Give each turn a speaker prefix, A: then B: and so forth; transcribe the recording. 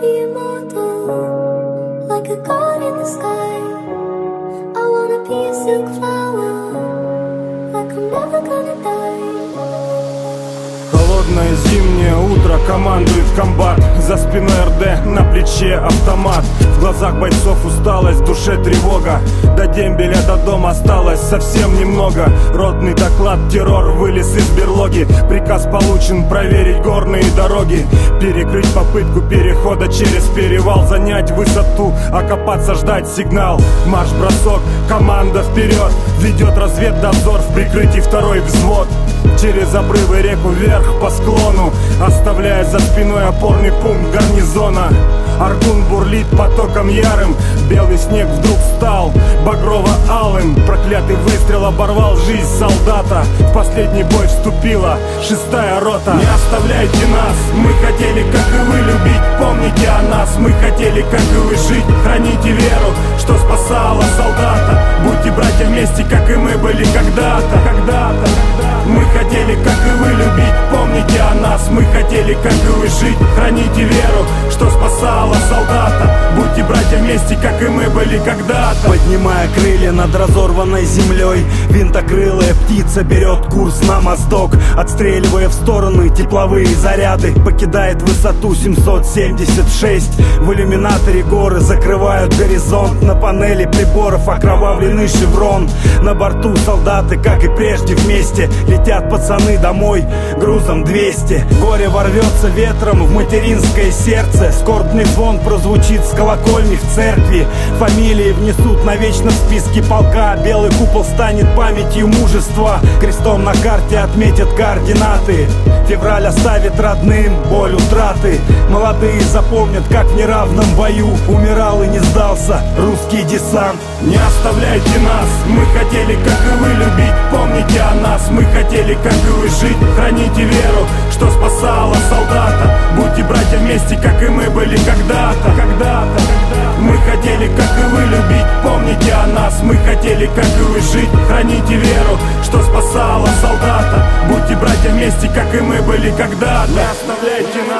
A: be immortal, like a god in the sky. I wanna be a silk flower, like I'm never gonna die.
B: Холодное зимнее утро, командует комбат. За спиной РД, на плече автомат. В глазах бойцов усталость, в душе тревога. До дембеля, до дома осталось совсем немного. Ротный доклад, террор, вылез из берлоги. Приказ получен проверить горные дороги, перекрыть попытку перехода через перевал, занять высоту, окопаться, ждать сигнал. Марш-бросок, команда вперед, ведет разведдозор в прикрытии второй взвод. Через обрывы реку вверх по склону, оставляя за спиной опорный пункт гарнизона. Аргун бурлит потоком ярым, белый снег вдруг стал багрово-алым. Проклятый выстрел оборвал жизнь солдата. В последний бой вступила 6-я рота. Не оставляйте нас, мы хотели, как и вы, любить. Помните о нас, мы хотели, как и вы, жить. Храните веру, что спасала солдата. Будьте братья вместе, как и мы были когда-то. Мы хотели, как и вы, любить. Помните о нас, мы хотели, как и вы, жить. Храните веру, что спасала солдата. Будьте братья вместе, как и мы были когда-то.
C: Поднимая крылья над разорванной землей, винтокрылая птица берет курс на Моздок, отстреливая в стороны тепловые заряды. Покидает высоту 776. В иллюминаторе горы закрывают горизонт. На панели приборов окровавленный шеврон. На борту солдаты, как и прежде, вместе. Летят пацаны домой грузом 200. Горе ворвется ветром в материнское сердце. Скорбный звон прозвучит с колокольни в церкви. Фамилии внесут навечно в списки полка. Белый купол станет памятью мужества. Крестом на карте отметят координаты. Февраль оставит родным боль утраты. Молодые запомнят, как в неравном бою умирал и не сдался русский десант.
B: Не оставляйте нас, мы хотели, как и вы, любить. Помните о нас, мы хотели, как и вы, жить. Храните веру, что спасала солдата. Будьте братья вместе, как и мы были когда-то. Мы хотели, как и вы, любить. Помните о нас, мы хотели, как и вы, жить. Храните веру, что спасала солдата. Будьте братья вместе, как и мы были когда-то. Не оставляйте нас.